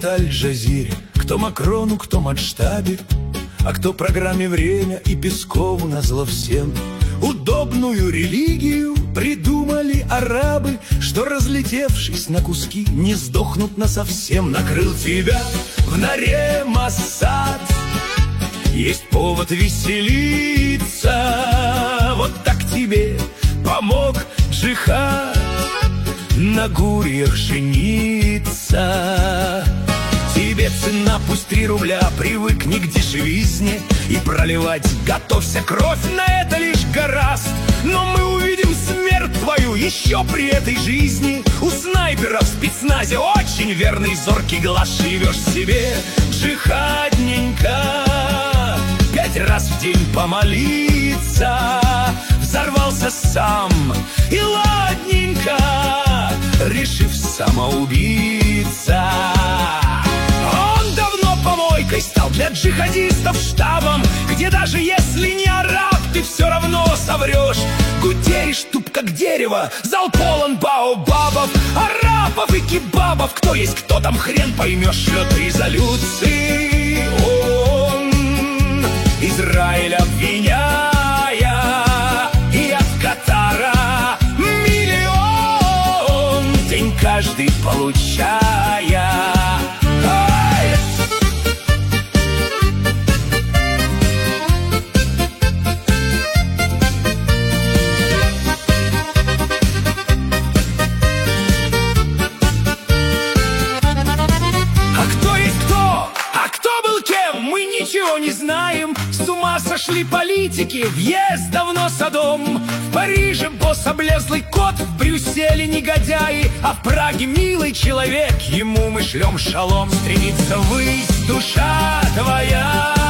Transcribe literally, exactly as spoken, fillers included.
верит Аль-Джазире, кто Макрону, кто Масштабе, а кто программе «Время» и Пескову назло всем. Удобную религию придумали арабы, что, разлетевшись на куски, не сдохнут насовсем. Накрыл тебя в норе Моссад, есть повод веселиться. Вот так тебе помог джихад, на гурьях жениться. Тебе цена пусть три рубля, привыкни к дешевизне, и проливать готовься кровь, на это лишь гораст. Но мы увидим смерть твою еще при этой жизни. У снайпера в спецназе очень верный зоркий глаз. Живешь себе джихадненько, пять раз в день помолиться. Взорвался сам и ладненько, решив самоубийца. Он давно помойкой стал для джихадистов штабом, где даже если не араб, ты все равно соврешь. Гутеришь туп как дерево, зал полон баобабов, арабов и кебабов. Кто есть кто там, хрен поймешь. Шлет резолюции он, Израиль обвиняя, и от Катара миллион день каждый получая. Ничего не знаем, с ума сошли политики, въезд давно Содом. В Париже босс облезлый кот, в Брюсселе негодяи, а в Праге милый человек, ему мы шлем шалом. Стремится ввысь душа твоя.